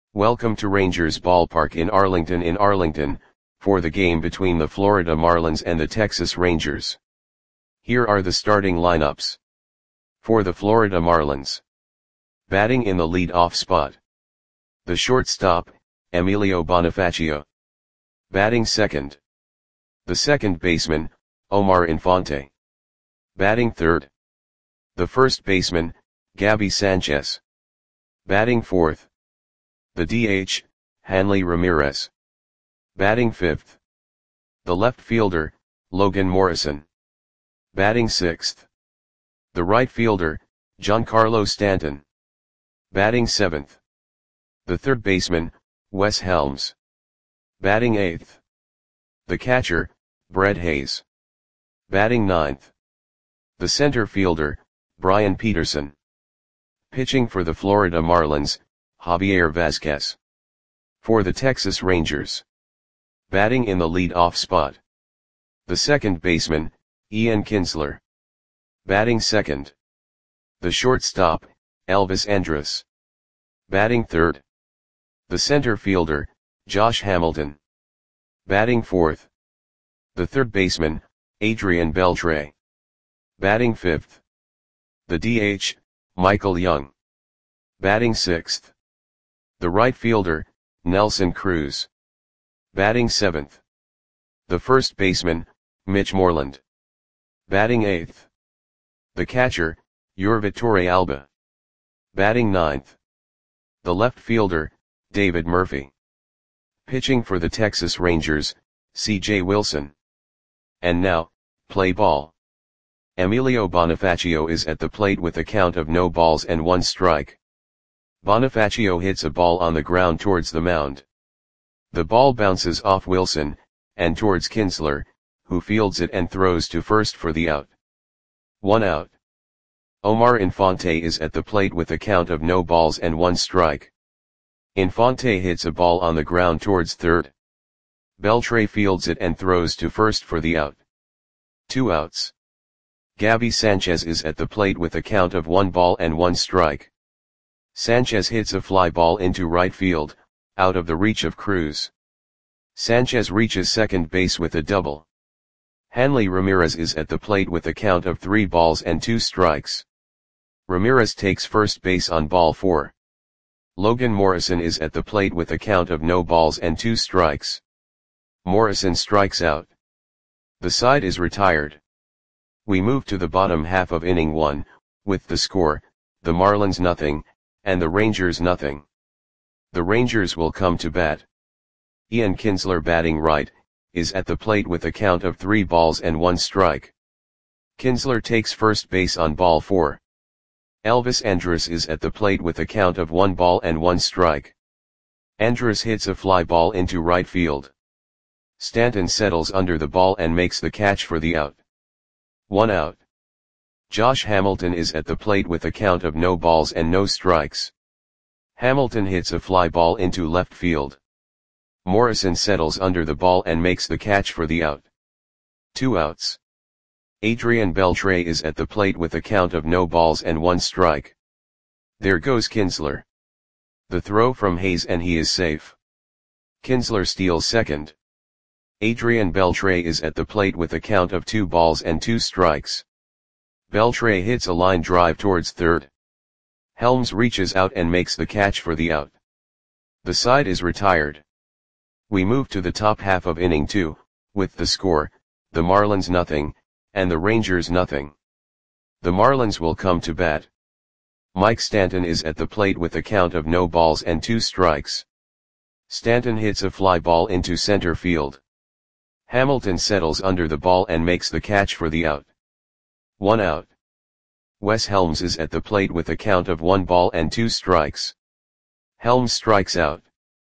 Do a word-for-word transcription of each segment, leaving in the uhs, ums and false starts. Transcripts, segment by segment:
Welcome to Rangers Ballpark in Arlington in Arlington, for the game between the Florida Marlins and the Texas Rangers. Here are the starting lineups. For the Florida Marlins. Batting in the lead-off spot. The shortstop, Emilio Bonifacio. Batting second. The second baseman, Omar Infante. Batting third. The first baseman, Gabby Sanchez. Batting fourth. The D H, Hanley Ramirez. Batting fifth. The left fielder, Logan Morrison. Batting sixth. The right fielder, Giancarlo Stanton. Batting seventh. The third baseman, Wes Helms. Batting eighth. The catcher, Brett Hayes. Batting ninth. The center fielder, Brian Peterson. Pitching for the Florida Marlins, Javier Vazquez. For the Texas Rangers. Batting in the lead-off spot. The second baseman, Ian Kinsler. Batting second. The shortstop, Elvis Andrus. Batting third. The center fielder, Josh Hamilton. Batting fourth. The third baseman, Adrian Beltre. Batting fifth. The D H, Michael Young. Batting sixth. The right fielder, Nelson Cruz. Batting seventh. The first baseman, Mitch Moreland. Batting eighth. The catcher, Yurvit Torrealba. Batting ninth. The left fielder, David Murphy. Pitching for the Texas Rangers, C J Wilson. And now, play ball. Emilio Bonifacio is at the plate with a count of no balls and one strike. Bonifacio hits a ball on the ground towards the mound. The ball bounces off Wilson, and towards Kinsler, who fields it and throws to first for the out. One out. Omar Infante is at the plate with a count of no balls and one strike. Infante hits a ball on the ground towards third. Beltre fields it and throws to first for the out. Two outs. Gabby Sanchez is at the plate with a count of one ball and one strike. Sanchez hits a fly ball into right field, out of the reach of Cruz. Sanchez reaches second base with a double. Hanley Ramirez is at the plate with a count of three balls and two strikes. Ramirez takes first base on ball four. Logan Morrison is at the plate with a count of no balls and two strikes. Morrison strikes out. The side is retired. We move to the bottom half of inning one, with the score, the Marlins nothing, and the Rangers nothing. The Rangers will come to bat. Ian Kinsler batting right, is at the plate with a count of three balls and one strike. Kinsler takes first base on ball four. Elvis Andrus is at the plate with a count of one ball and one strike. Andrus hits a fly ball into right field. Stanton settles under the ball and makes the catch for the out. One out. Josh Hamilton is at the plate with a count of no balls and no strikes. Hamilton hits a fly ball into left field. Morrison settles under the ball and makes the catch for the out. Two outs. Adrian Beltre is at the plate with a count of no balls and one strike. There goes Kinsler. The throw from Hayes and he is safe. Kinsler steals second. Adrian Beltre is at the plate with a count of two balls and two strikes. Beltre hits a line drive towards third. Helms reaches out and makes the catch for the out. The side is retired. We move to the top half of inning two, with the score, the Marlins nothing, and the Rangers nothing. The Marlins will come to bat. Mike Stanton is at the plate with a count of no balls and two strikes. Stanton hits a fly ball into center field. Hamilton settles under the ball and makes the catch for the out. One out. Wes Helms is at the plate with a count of one ball and two strikes. Helms strikes out.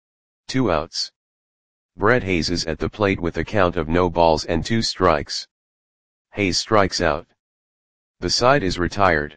Two outs. Brett Hayes is at the plate with a count of no balls and two strikes. Hayes strikes out. The side is retired.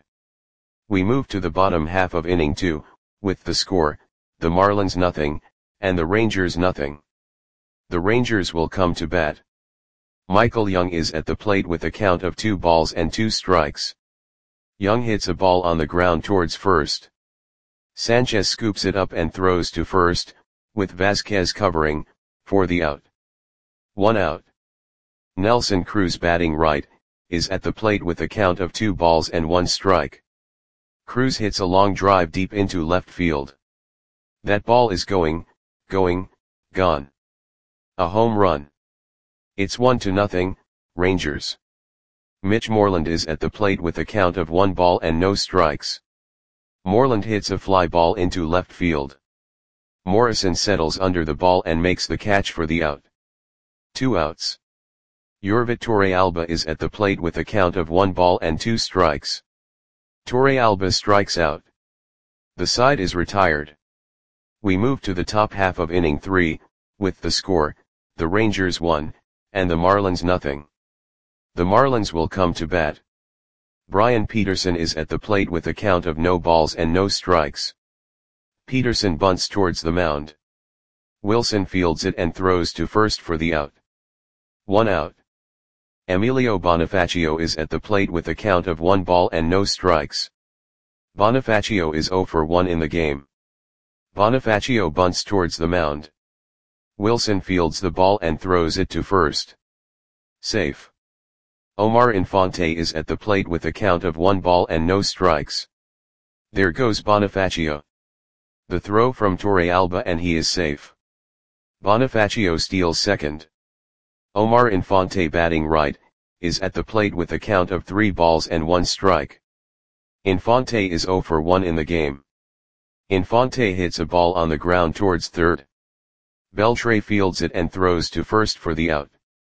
We move to the bottom half of inning two, with the score, the Marlins nothing, and the Rangers nothing. The Rangers will come to bat. Michael Young is at the plate with a count of two balls and two strikes. Young hits a ball on the ground towards first. Sanchez scoops it up and throws to first, with Vasquez covering, for the out. One out. Nelson Cruz batting right, is at the plate with a count of two balls and one strike. Cruz hits a long drive deep into left field. That ball is going, going, gone. A home run. It's one to nothing, Rangers. Mitch Moreland is at the plate with a count of one ball and no strikes. Moreland hits a fly ball into left field. Morrison settles under the ball and makes the catch for the out. Two outs. Yorvit Torrealba is at the plate with a count of one ball and two strikes. Torrealba strikes out. The side is retired. We move to the top half of inning three, with the score, the Rangers one, and the Marlins nothing. The Marlins will come to bat. Brian Peterson is at the plate with a count of no balls and no strikes. Peterson bunts towards the mound. Wilson fields it and throws to first for the out. One out. Emilio Bonifacio is at the plate with a count of one ball and no strikes. Bonifacio is oh for one in the game. Bonifacio bunts towards the mound. Wilson fields the ball and throws it to first. Safe. Omar Infante is at the plate with a count of one ball and no strikes. There goes Bonifacio. The throw from Torrealba and he is safe. Bonifacio steals second. Omar Infante batting right, is at the plate with a count of three balls and one strike. Infante is oh for one in the game. Infante hits a ball on the ground towards third. Beltre fields it and throws to first for the out.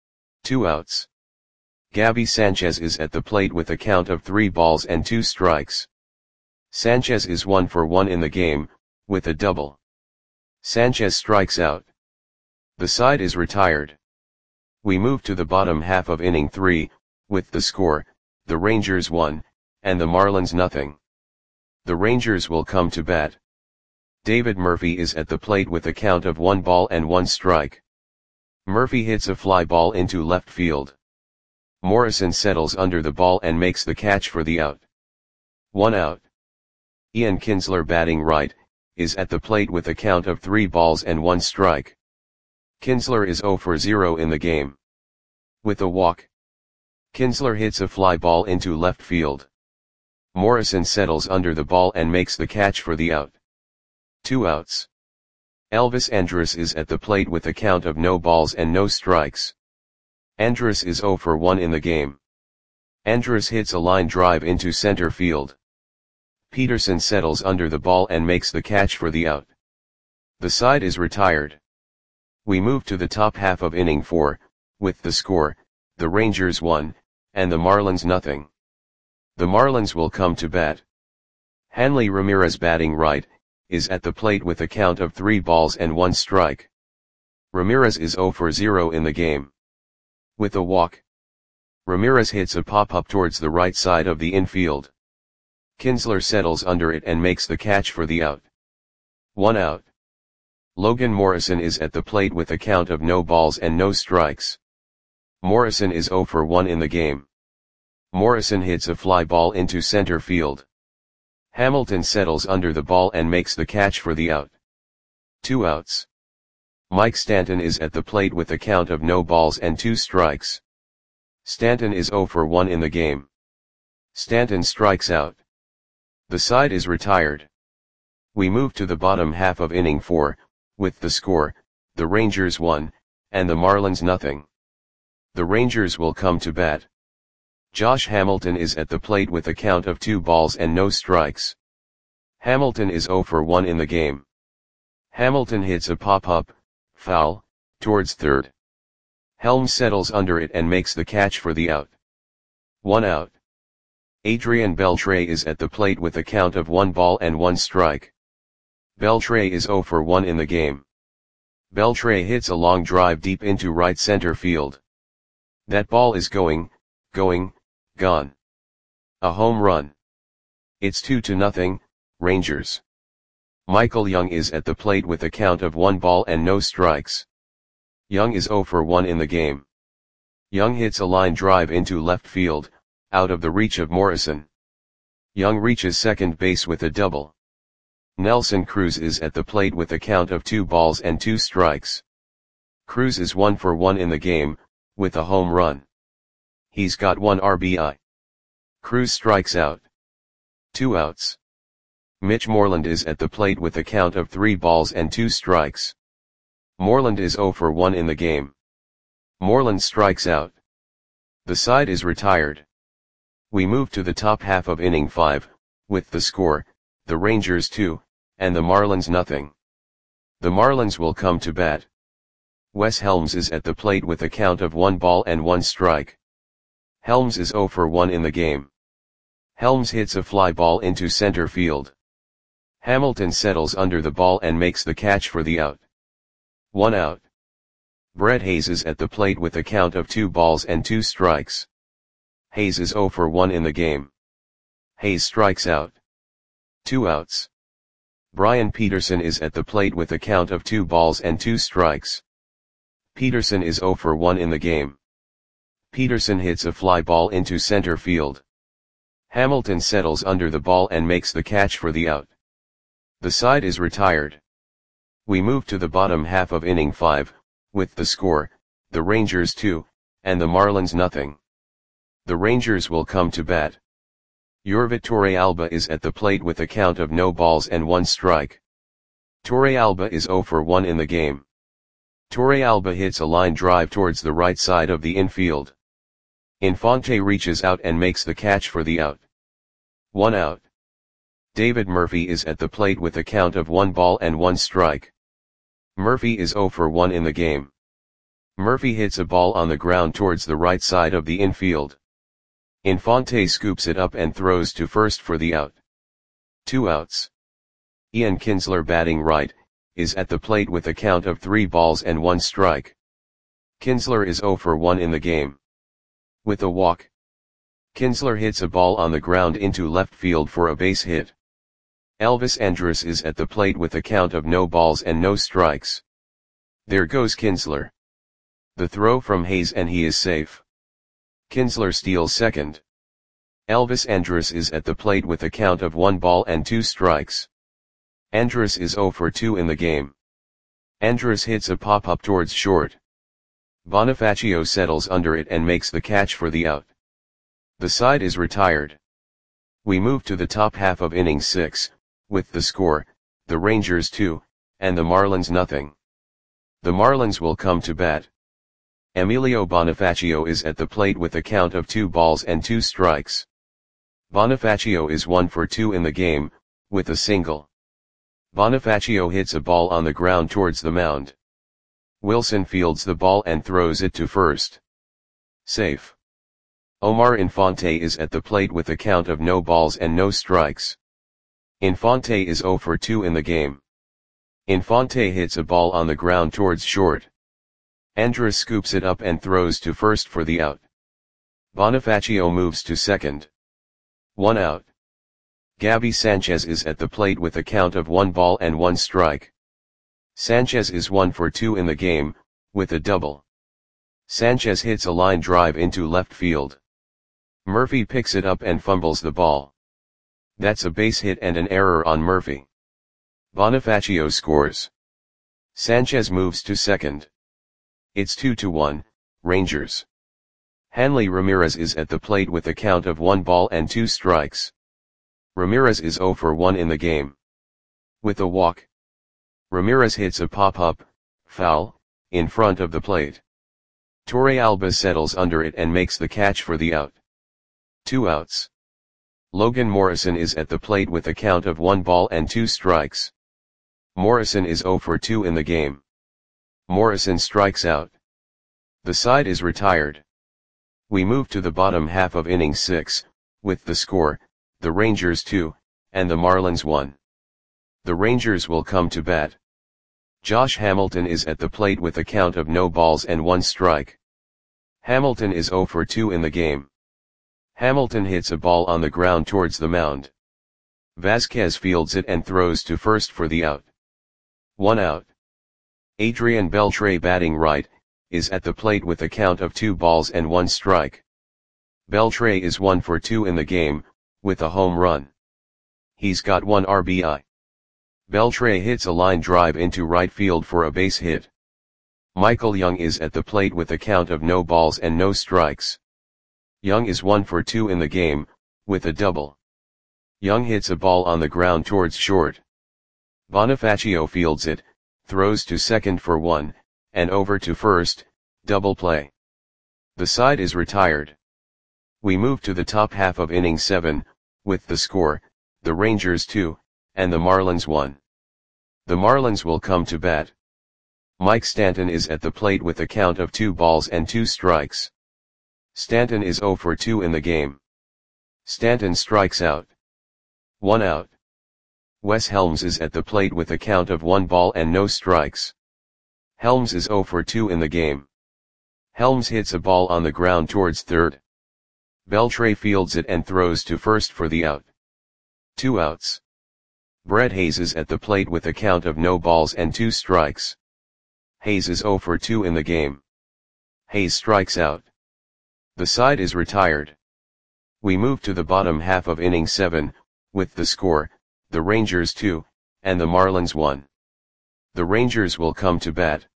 Two outs. Gabby Sanchez is at the plate with a count of three balls and two strikes. Sanchez is one for one in the game, with a double. Sanchez strikes out. The side is retired. We move to the bottom half of inning three, with the score, the Rangers one, and the Marlins nothing. The Rangers will come to bat. David Murphy is at the plate with a count of one ball and one strike. Murphy hits a fly ball into left field. Morrison settles under the ball and makes the catch for the out. One out. Ian Kinsler batting right, is at the plate with a count of three balls and one strike. Kinsler is oh for zero in the game. With a walk. Kinsler hits a fly ball into left field. Morrison settles under the ball and makes the catch for the out. Two outs. Elvis Andrus is at the plate with a count of no balls and no strikes. Andrus is oh for one in the game. Andrus hits a line drive into center field. Peterson settles under the ball and makes the catch for the out. The side is retired. We move to the top half of inning four, with the score, the Rangers one, and the Marlins nothing. The Marlins will come to bat. Hanley Ramirez batting right, is at the plate with a count of three balls and one strike. Ramirez is oh for zero in the game. With a walk. Ramirez hits a pop-up towards the right side of the infield. Kinsler settles under it and makes the catch for the out. One out. Logan Morrison is at the plate with a count of no balls and no strikes. Morrison is oh for one in the game. Morrison hits a fly ball into center field. Hamilton settles under the ball and makes the catch for the out. Two outs. Mike Stanton is at the plate with a count of no balls and two strikes. Stanton is oh for one in the game. Stanton strikes out. The side is retired. We move to the bottom half of inning four, with the score, the Rangers one, and the Marlins nothing. The Rangers will come to bat. Josh Hamilton is at the plate with a count of two balls and no strikes. Hamilton is oh for one in the game. Hamilton hits a pop-up, foul, towards third. Helms settles under it and makes the catch for the out. One out. Adrian Beltre is at the plate with a count of one ball and one strike. Beltre is oh for one in the game. Beltre hits a long drive deep into right center field. That ball is going, going, gone. A home run. It's two to nothing, Rangers. Michael Young is at the plate with a count of one ball and no strikes. Young is oh for one in the game. Young hits a line drive into left field, out of the reach of Morrison. Young reaches second base with a double. Nelson Cruz is at the plate with a count of two balls and two strikes. Cruz is one for one in the game, with a home run. He's got one R B I. Cruz strikes out. Two outs. Mitch Moreland is at the plate with a count of three balls and two strikes. Moreland is zero for one in the game. Moreland strikes out. The side is retired. We move to the top half of inning five, with the score, the Rangers two, and the Marlins nothing. The Marlins will come to bat. Wes Helms is at the plate with a count of one ball and one strike. Helms is zero for one in the game. Helms hits a fly ball into center field. Hamilton settles under the ball and makes the catch for the out. One out. Brett Hayes is at the plate with a count of two balls and two strikes. Hayes is zero for one in the game. Hayes strikes out. Two outs. Brian Peterson is at the plate with a count of two balls and two strikes. Peterson is zero for one in the game. Peterson hits a fly ball into center field. Hamilton settles under the ball and makes the catch for the out. The side is retired. We move to the bottom half of inning five, with the score, the Rangers two, and the Marlins nothing. The Rangers will come to bat. Yorvit Torrealba is at the plate with a count of no balls and one strike. Torrealba is zero for one in the game. Torrealba hits a line drive towards the right side of the infield. Infante reaches out and makes the catch for the out. One out. David Murphy is at the plate with a count of one ball and one strike. Murphy is zero for one in the game. Murphy hits a ball on the ground towards the right side of the infield. Infante scoops it up and throws to first for the out. Two outs. Ian Kinsler, batting right, is at the plate with a count of three balls and one strike. Kinsler is zero for one in the game. With a walk. Kinsler hits a ball on the ground into left field for a base hit. Elvis Andrus is at the plate with a count of no balls and no strikes. There goes Kinsler. The throw from Hayes and he is safe. Kinsler steals second. Elvis Andrus is at the plate with a count of one ball and two strikes. Andrus is zero for two in the game. Andrus hits a pop-up towards short. Bonifacio settles under it and makes the catch for the out. The side is retired. We move to the top half of inning six, with the score, the Rangers two, and the Marlins nothing. The Marlins will come to bat. Emilio Bonifacio is at the plate with a count of two balls and two strikes. Bonifacio is one for two in the game, with a single. Bonifacio hits a ball on the ground towards the mound. Wilson fields the ball and throws it to first. Safe. Omar Infante is at the plate with a count of no balls and no strikes. Infante is zero for two in the game. Infante hits a ball on the ground towards short. Andrus scoops it up and throws to first for the out. Bonifacio moves to second. One out. Gabby Sanchez is at the plate with a count of one ball and one strike. Sanchez is one for two in the game, with a double. Sanchez hits a line drive into left field. Murphy picks it up and fumbles the ball. That's a base hit and an error on Murphy. Bonifacio scores. Sanchez moves to second. It's two to one, Rangers. Hanley Ramirez is at the plate with a count of one ball and two strikes. Ramirez is zero for one in the game. With a walk. Ramirez hits a pop-up, foul, in front of the plate. Torrealba settles under it and makes the catch for the out. Two outs. Logan Morrison is at the plate with a count of one ball and two strikes. Morrison is zero for two in the game. Morrison strikes out. The side is retired. We move to the bottom half of inning six, with the score, the Rangers two, and the Marlins one. The Rangers will come to bat. Josh Hamilton is at the plate with a count of no balls and one strike. Hamilton is zero for two in the game. Hamilton hits a ball on the ground towards the mound. Vasquez fields it and throws to first for the out. One out. Adrian Beltre, batting right, is at the plate with a count of two balls and one strike. Beltre is one for two in the game, with a home run. He's got one R B I. Beltre hits a line drive into right field for a base hit. Michael Young is at the plate with a count of no balls and no strikes. Young is one for two in the game, with a double. Young hits a ball on the ground towards short. Bonifacio fields it, throws to second for one, and over to first, double play. The side is retired. We move to the top half of inning seven, with the score, the Rangers two, and the Marlins one. The Marlins will come to bat. Mike Stanton is at the plate with a count of two balls and two strikes. Stanton is zero for two in the game. Stanton strikes out. One out. Wes Helms is at the plate with a count of one ball and no strikes. Helms is zero for two in the game. Helms hits a ball on the ground towards third. Beltre fields it and throws to first for the out. Two outs. Brett Hayes is at the plate with a count of no balls and two strikes. Hayes is zero for two in the game. Hayes strikes out. The side is retired. We move to the bottom half of inning seven, with the score, the Rangers two, and the Marlins one. The Rangers will come to bat.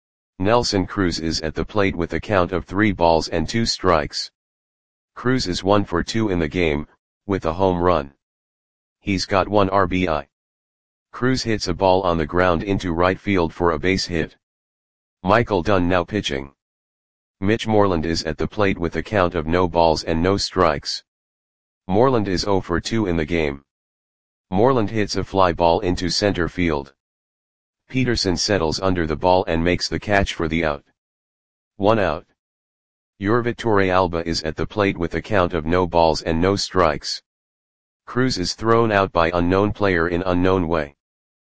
Nelson Cruz is at the plate with a count of three balls and two strikes. Cruz is one for two in the game, with a home run. He's got one R B I. Cruz hits a ball on the ground into right field for a base hit. Michael Dunn now pitching. Mitch Moreland is at the plate with a count of no balls and no strikes. Moreland is zero for two in the game. Moreland hits a fly ball into center field. Peterson settles under the ball and makes the catch for the out. One out. Yorvit Torrealba is at the plate with a count of no balls and no strikes. Cruz is thrown out by unknown player in unknown way.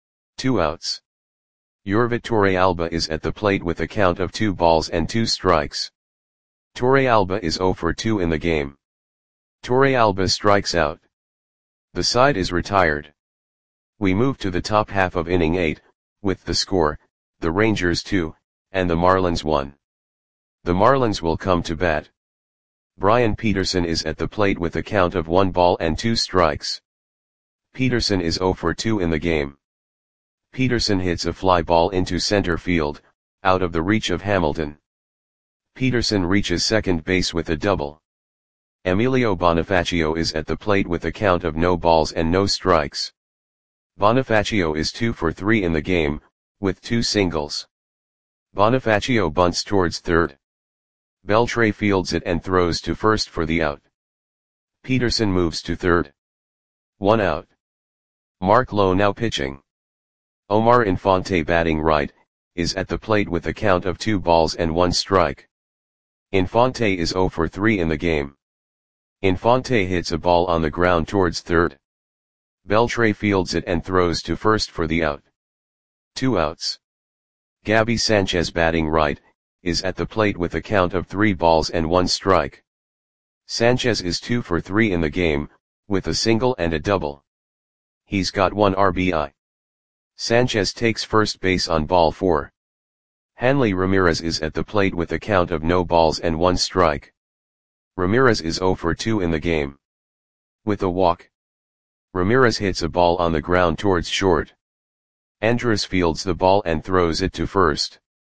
Two outs. Yorvit Torrealba is at the plate with a count of two balls and two strikes. Torrealba is zero for two in the game. Torrealba strikes out. The side is retired. We move to the top half of inning eight, with the score, the Rangers two, and the Marlins one. The Marlins will come to bat. Brian Peterson is at the plate with a count of one ball and two strikes. Peterson is zero for two in the game. Peterson hits a fly ball into center field, out of the reach of Hamilton. Peterson reaches second base with a double. Emilio Bonifacio is at the plate with a count of no balls and no strikes. Bonifacio is two for three in the game, with two singles. Bonifacio bunts towards third. Beltre fields it and throws to first for the out. Peterson moves to third. One out. Mark Lowe now pitching. Omar Infante batting right, is at the plate with a count of two balls and one strike. Infante is zero for three in the game. Infante hits a ball on the ground towards third. Beltre fields it and throws to first for the out. Two outs. Gabby Sanchez batting right, is at the plate with a count of three balls and one strike. Sanchez is two for three in the game, with a single and a double. He's got one R B I. Sanchez takes first base on ball four. Hanley Ramirez is at the plate with a count of no balls and one strike. Ramirez is zero for two in the game. With a walk. Ramirez hits a ball on the ground towards short. Andrus fields the ball and throws it to first.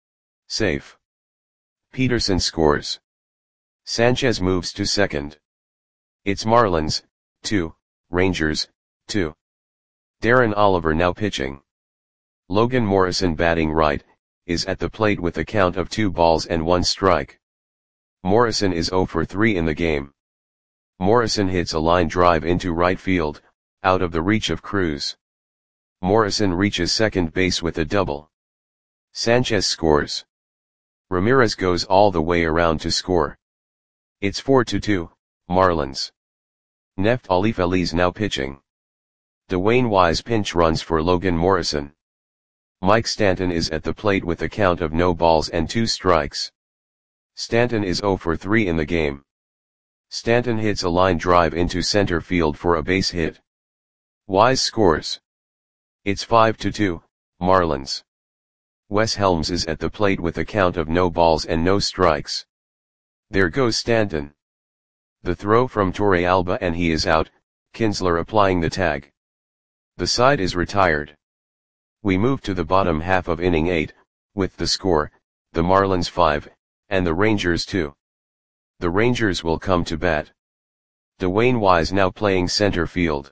Safe. Peterson scores. Sanchez moves to second. It's Marlins, two, Rangers, two. Darren Oliver now pitching. Logan Morrison batting right, is at the plate with a count of two balls and one strike. Morrison is zero for three in the game. Morrison hits a line drive into right field, out of the reach of Cruz. Morrison reaches second base with a double. Sanchez scores. Ramirez goes all the way around to score. It's four to two, Marlins. Neftali Feliz now pitching. Dwayne Wise pinch runs for Logan Morrison. Mike Stanton is at the plate with a count of no balls and two strikes. Stanton is zero for three in the game. Stanton hits a line drive into center field for a base hit. Wise scores. It's five to two, Marlins. Wes Helms is at the plate with a count of no balls and no strikes. There goes Stanton. The throw from Torrealba and he is out, Kinsler applying the tag. The side is retired. We move to the bottom half of inning eight, with the score, the Marlins five, and the Rangers two. The Rangers will come to bat. Dwayne Wise now playing center field.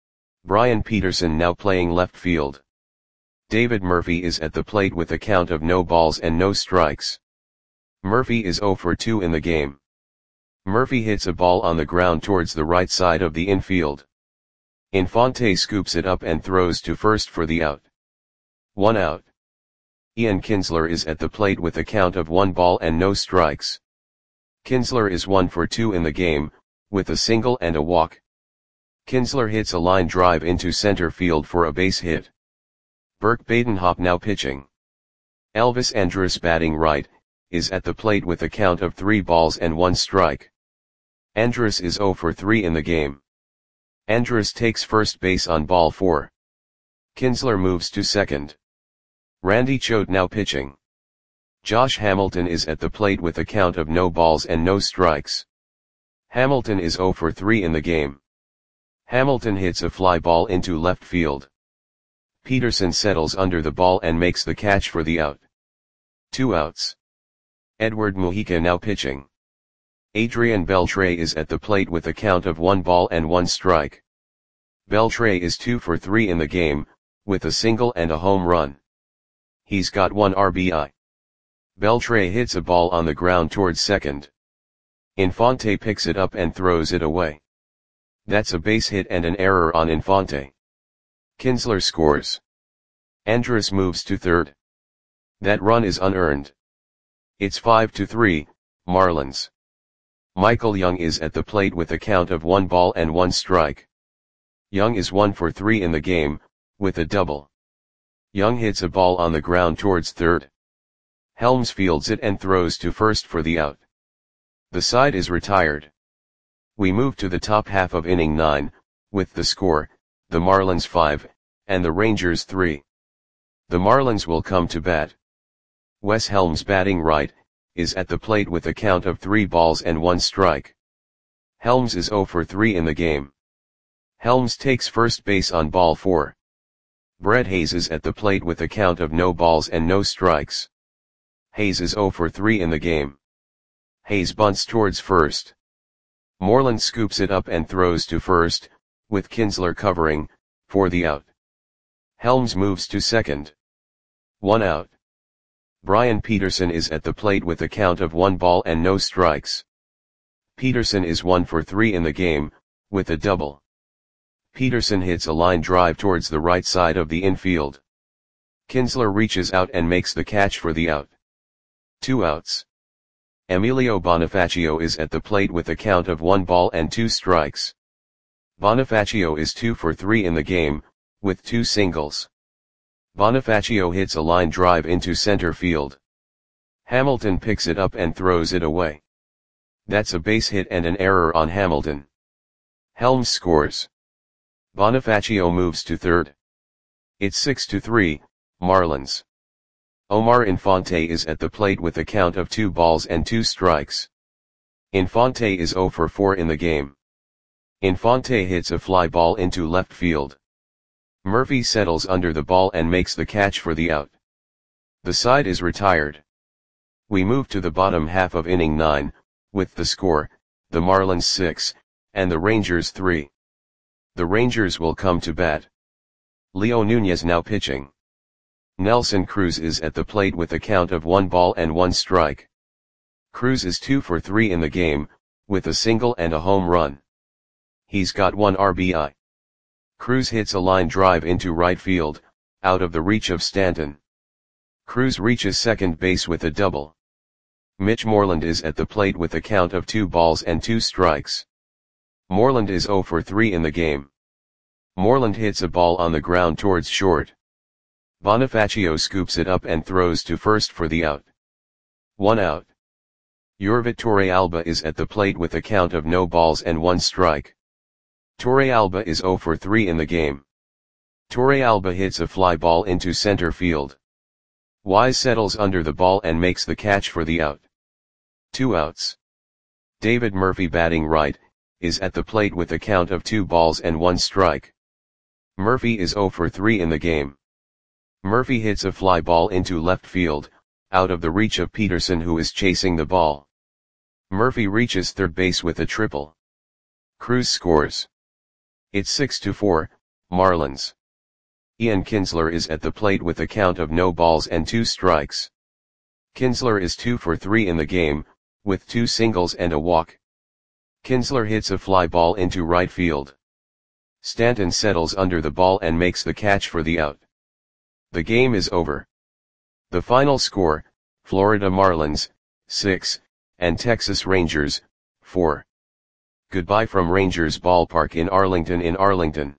Brian Peterson now playing left field. David Murphy is at the plate with a count of no balls and no strikes. Murphy is oh for two in the game. Murphy hits a ball on the ground towards the right side of the infield. Infante scoops it up and throws to first for the out. One out. Ian Kinsler is at the plate with a count of one ball and no strikes. Kinsler is one for two in the game, with a single and a walk. Kinsler hits a line drive into center field for a base hit. Burke Badenhop now pitching. Elvis Andrus batting right, is at the plate with a count of three balls and one strike. Andrus is oh for three in the game. Andrus takes first base on ball four. Kinsler moves to second. Randy Choate now pitching. Josh Hamilton is at the plate with a count of no balls and no strikes. Hamilton is oh for three in the game. Hamilton hits a fly ball into left field. Peterson settles under the ball and makes the catch for the out. Two outs. Edward Mujica now pitching. Adrian Beltre is at the plate with a count of one ball and one strike. Beltre is two for three in the game, with a single and a home run. He's got one R B I. Beltre hits a ball on the ground towards second. Infante picks it up and throws it away. That's a base hit and an error on Infante. Kinsler scores. Andrus moves to third. That run is unearned. It's five to three, Marlins. Michael Young is at the plate with a count of one ball and one strike. Young is one for three in the game, with a double. Young hits a ball on the ground towards third. Helms fields it and throws to first for the out. The side is retired. We move to the top half of inning nine, with the score, the Marlins five, and the Rangers three. The Marlins will come to bat. Wes Helms batting right, is at the plate with a count of three balls and one strike. Helms is oh for three in the game. Helms takes first base on ball four. Brett Hayes is at the plate with a count of no balls and no strikes. Hayes is oh for three in the game. Hayes bunts towards first. Moreland scoops it up and throws to first, with Kinsler covering, for the out. Helms moves to second. One out. Brian Peterson is at the plate with a count of one ball and no strikes. Peterson is one for three in the game, with a double. Peterson hits a line drive towards the right side of the infield. Kinsler reaches out and makes the catch for the out. Two outs. Emilio Bonifacio is at the plate with a count of one ball and two strikes. Bonifacio is two for three in the game, with two singles. Bonifacio hits a line drive into center field. Hamilton picks it up and throws it away. That's a base hit and an error on Hamilton. Helms scores. Bonifacio moves to third. It's six to three, Marlins. Omar Infante is at the plate with a count of two balls and two strikes. Infante is oh for four in the game. Infante hits a fly ball into left field. Murphy settles under the ball and makes the catch for the out. The side is retired. We move to the bottom half of inning nine, with the score, the Marlins six, and the Rangers three. The Rangers will come to bat. Leo Nunez now pitching. Nelson Cruz is at the plate with a count of one ball and one strike. Cruz is two for three in the game, with a single and a home run. He's got one R B I. Cruz hits a line drive into right field, out of the reach of Stanton. Cruz reaches second base with a double. Mitch Moreland is at the plate with a count of two balls and two strikes. Moreland is oh for three in the game. Moreland hits a ball on the ground towards short. Bonifacio scoops it up and throws to first for the out. One out. Yorvit Torrealba is at the plate with a count of no balls and one strike. Torrealba is oh for three in the game. Torrealba hits a fly ball into center field. Wise settles under the ball and makes the catch for the out. Two outs. David Murphy batting right, is at the plate with a count of two balls and one strike. Murphy is oh for three in the game. Murphy hits a fly ball into left field, out of the reach of Peterson, who is chasing the ball. Murphy reaches third base with a triple. Cruz scores. It's six to four, Marlins. Ian Kinsler is at the plate with a count of no balls and two strikes. Kinsler is two for three in the game, with two singles and a walk. Kinsler hits a fly ball into right field. Stanton settles under the ball and makes the catch for the out. The game is over. The final score, Florida Marlins, six, and Texas Rangers, four. Goodbye from Rangers Ballpark in Arlington in Arlington.